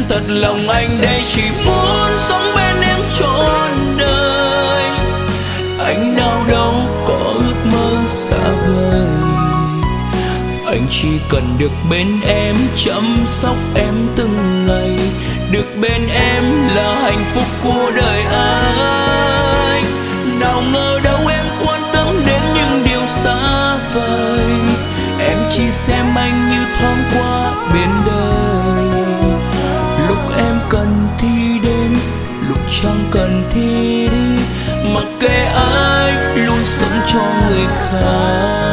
Thật lòng anh đây chỉ muốn sống bên em trọn đời. Anh nào đâu có ước mơ xa vời, anh chỉ cần được bên em, chăm sóc em từng ngày. Được bên em là hạnh phúc của đời anh. Nào ngờ đâu em quan tâm đến những điều xa vời, em chỉ xem anh như thoáng qua bên đời. Lúc em cần thì đến, lúc chẳng cần thì đi, mặc kệ ai luôn sống cho người khác.